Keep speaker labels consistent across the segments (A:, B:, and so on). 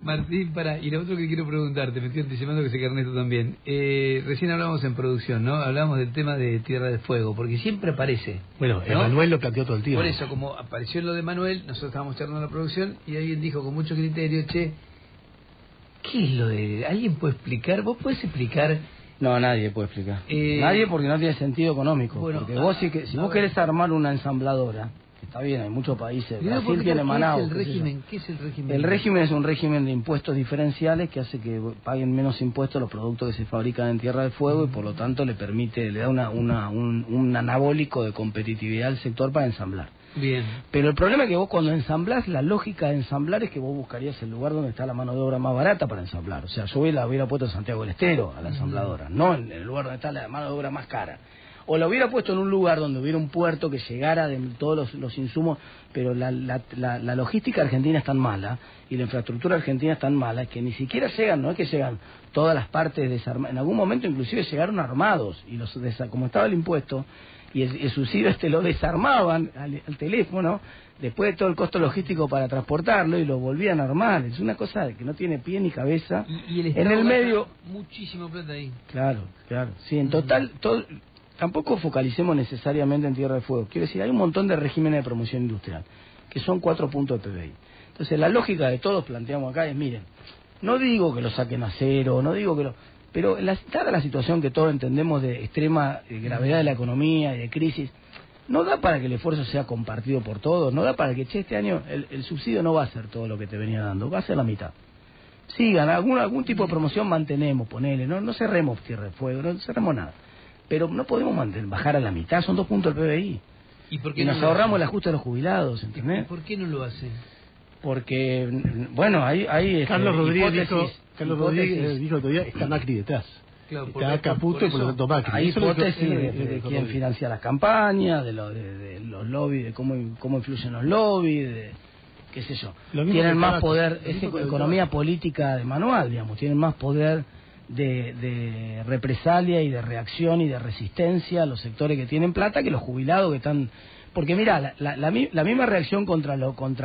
A: Martín, y lo otro que quiero preguntarte, me estoy anticipando que sé que Ernesto también. Recién hablamos en producción, ¿no? Hablamos del tema de Tierra del Fuego, porque siempre aparece.
B: Bueno,
A: ¿no?
B: Manuel lo planteó todo el tiempo.
A: Por eso, como apareció lo de Manuel, nosotros estábamos charlando en la producción y alguien dijo con mucho criterio, che, ¿qué es lo de...? ¿Alguien puede explicar? ¿Vos podés explicar...?
C: No, nadie puede explicar. Nadie, porque no tiene sentido económico.
A: Bueno,
C: porque vos, si vos querés armar una ensambladora, que está bien, hay muchos países, Brasil tiene Manaus.
A: ¿Qué es el régimen?
C: El régimen es un régimen de impuestos diferenciales que hace que paguen menos impuestos los productos que se fabrican en Tierra del Fuego y por lo tanto le da un anabólico de competitividad al sector para ensamblar.
A: Bien.
C: Pero el problema es que vos cuando ensamblás, la lógica de ensamblar es que vos buscarías el lugar donde está la mano de obra más barata para ensamblar. O sea, yo la hubiera puesto en Santiago del Estero a la ensambladora, no en el lugar donde está la mano de obra más cara. O la hubiera puesto en un lugar donde hubiera un puerto que llegara de todos los insumos, pero la logística argentina es tan mala y la infraestructura argentina es tan mala que ni siquiera llegan, no es que llegan todas las partes desarmadas. En algún momento inclusive llegaron armados y como estaba el impuesto y el subsidio lo desarmaban al teléfono después de todo el costo logístico para transportarlo y lo volvían a armar. Es una cosa que no tiene pie ni cabeza.
A: Y el
C: en el medio
A: muchísimo plata ahí.
C: Claro. Sí, en total tampoco focalicemos necesariamente en Tierra del Fuego. Quiero decir, hay un montón de regímenes de promoción industrial que son 4 puntos de PBI. Entonces la lógica de todos planteamos acá es, miren, no digo que lo saquen a cero, no digo que lo... Pero dada la situación que todos entendemos de extrema gravedad de la economía y de crisis, no da para que el esfuerzo sea compartido por todos, no da para que, este año el subsidio no va a ser todo lo que te venía dando, va a ser la mitad. Sigan, algún tipo de promoción mantenemos, ponele, no cerremos Tierra del Fuego, no cerremos nada. Pero no podemos bajar a la mitad, son 2 puntos del PBI.
A: Y
C: nos ahorramos el ajuste de los jubilados, ¿entendés?
A: ¿Y por qué no lo hacen?
C: Porque, bueno, hay
B: Carlos Rodríguez dijo otro día, está Macri detrás. Claro, está Caputo y por lo tanto Macri.
C: Hay hipótesis de quién financia las campañas, de los lobbies, de cómo influyen los lobbies, de qué sé yo. Tienen más poder, es economía política de manual, digamos, tienen más poder de represalia y de reacción y de resistencia a los sectores que tienen plata que los jubilados que están... Porque mira, la misma reacción contra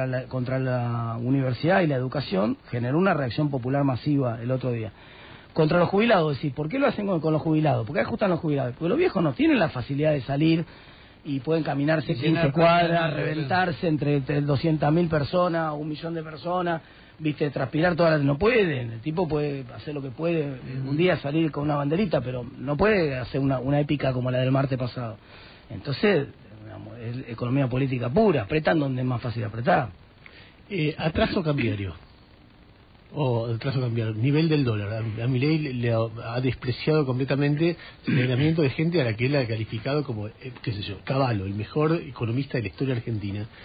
C: la universidad y la educación generó una reacción popular masiva el otro día. Contra los jubilados, decir, ¿por qué lo hacen con los jubilados? ¿Por qué ajustan los jubilados? Porque los viejos no tienen la facilidad de salir y pueden caminarse 15 cuadras, reventarse entre 200.000 personas, 1 millón de personas, transpirar todas las... No pueden, el tipo puede hacer lo que puede, un día salir con una banderita, pero no puede hacer una épica como la del martes pasado. Entonces... es economía política pura, apretan donde es más fácil apretar.
B: Atraso cambiario. Nivel del dólar. A Milei le ha despreciado completamente el señalamiento de gente a la que él ha calificado como, qué sé yo, Cavallo, el mejor economista de la historia argentina.